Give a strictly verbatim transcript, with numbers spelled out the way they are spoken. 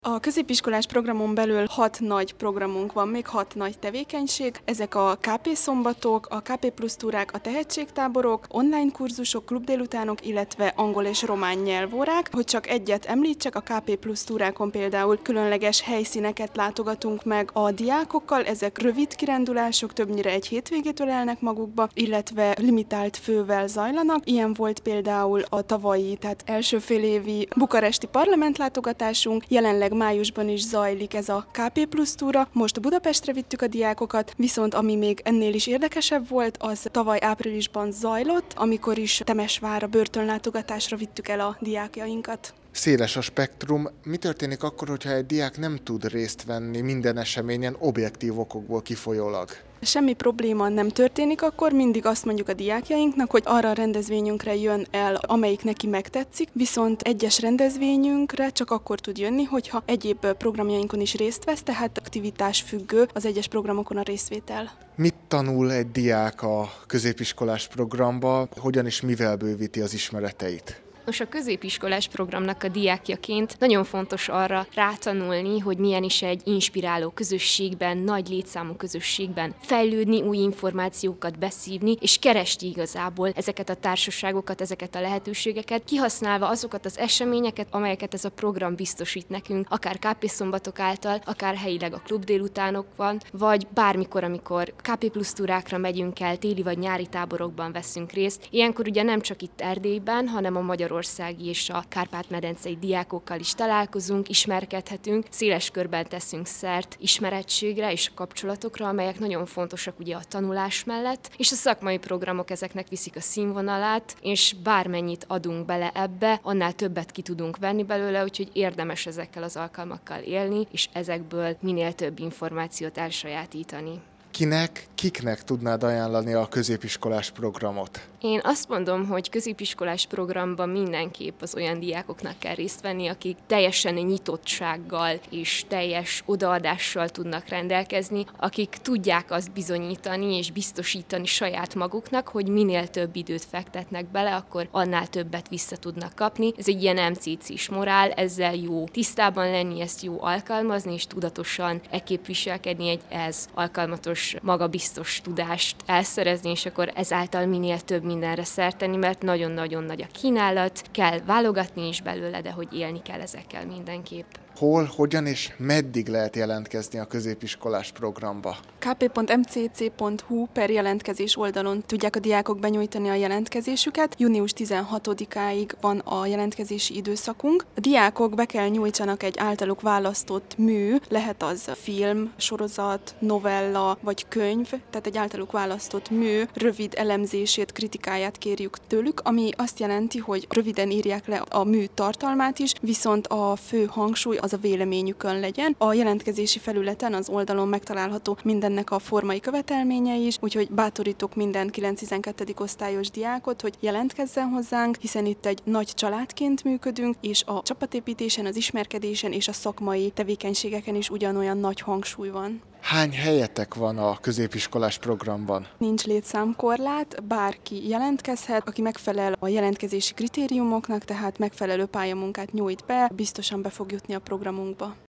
A középiskolás programon belül hat nagy programunk van, még hat nagy tevékenység. Ezek a ká pé szombatok, a ká pé plusz túrák, a tehetségtáborok, online kurzusok, klubdélutánok, illetve angol és román nyelvórák. Hogy csak egyet említsek, a ká pé plusz túrákon például különleges helyszíneket látogatunk meg a diákokkal, ezek rövid kirándulások, többnyire egy hétvégét ölelnek magukba, illetve limitált fővel zajlanak. Ilyen volt például a tavalyi, tehát első félévi bukaresti parlamentlátogatásunk, jelenleg májusban is zajlik ez a ká pé plusz túra. Most Budapestre vittük a diákokat, viszont ami még ennél is érdekesebb volt, az tavaly áprilisban zajlott, amikor is Temesvárra börtönlátogatásra vittük el a diákjainkat. Széles a spektrum. Mi történik akkor, hogyha egy diák nem tud részt venni minden eseményen objektív okokból kifolyólag? Semmi probléma nem történik, akkor mindig azt mondjuk a diákjainknak, hogy arra a rendezvényünkre jön el, amelyik neki megtetszik, viszont egyes rendezvényünkre csak akkor tud jönni, hogyha egyéb programjainkon is részt vesz, tehát aktivitás függő az egyes programokon a részvétel. Mit tanul egy diák a középiskolás programba, hogyan és mivel bővíti az ismereteit? Most a középiskolás programnak a diákjaként nagyon fontos arra rátanulni, hogy milyen is egy inspiráló közösségben, nagy létszámú közösségben fejlődni, új információkat beszívni, és keresni igazából ezeket a társaságokat, ezeket a lehetőségeket, kihasználva azokat az eseményeket, amelyeket ez a program biztosít nekünk, akár ká pé szombatok által, akár helyileg a klubdélutánokban, vagy bármikor, amikor ká pé plusz túrákra megyünk el, téli vagy nyári táborokban veszünk részt. Ilyenkor ugye nem csak itt Erdélyben, hanem a magyar országi és a kárpát-medencei diákokkal is találkozunk, ismerkedhetünk, széles körben teszünk szert ismerettségre és kapcsolatokra, amelyek nagyon fontosak ugye a tanulás mellett, és a szakmai programok ezeknek viszik a színvonalát, és bármennyit adunk bele ebbe, annál többet ki tudunk venni belőle, úgyhogy érdemes ezekkel az alkalmakkal élni, és ezekből minél több információt elsajátítani. Kinek, kiknek tudnád ajánlani a középiskolás programot? Én azt mondom, hogy középiskolás programban mindenképp az olyan diákoknak kell részt venni, akik teljesen nyitottsággal és teljes odaadással tudnak rendelkezni, akik tudják azt bizonyítani és biztosítani saját maguknak, hogy minél több időt fektetnek bele, akkor annál többet vissza tudnak kapni. Ez egy ilyen em cé cés morál, ezzel jó tisztában lenni, ezt jó alkalmazni, és tudatosan ekképp viselkedni, egy ez alkalmatos magabiztos tudást elszerezni, és akkor ezáltal minél több mindenre szert tenni, mert nagyon-nagyon nagy a kínálat, kell válogatni is belőle, de hogy élni kell ezekkel mindenképp. Hol, hogyan és meddig lehet jelentkezni a középiskolás programba? ká pé pont em cé cé pont hú per jelentkezés oldalon tudják a diákok benyújtani a jelentkezésüket. június tizenhatodikáig van a jelentkezési időszakunk. A diákok be kell nyújtsanak egy általuk választott mű, lehet az film, sorozat, novella vagy könyv, tehát egy általuk választott mű, rövid elemzését, kritikáját kérjük tőlük, ami azt jelenti, hogy röviden írják le a mű tartalmát is, viszont a fő hangsúly az a véleményükön legyen. A jelentkezési felületen, az oldalon megtalálható mindennek a formai követelményei is, úgyhogy bátorítok minden kilenc-tizenkettedik osztályos diákot, hogy jelentkezzen hozzánk, hiszen itt egy nagy családként működünk, és a csapatépítésen, az ismerkedésen és a szakmai tevékenységeken is ugyanolyan nagy hangsúly van. Hány helyetek van a középiskolás programban? Nincs létszámkorlát, bárki jelentkezhet, aki megfelel a jelentkezési kritériumoknak, tehát megfelelő pályamunkát nyújt be, biztosan be fog jutni a programunkba.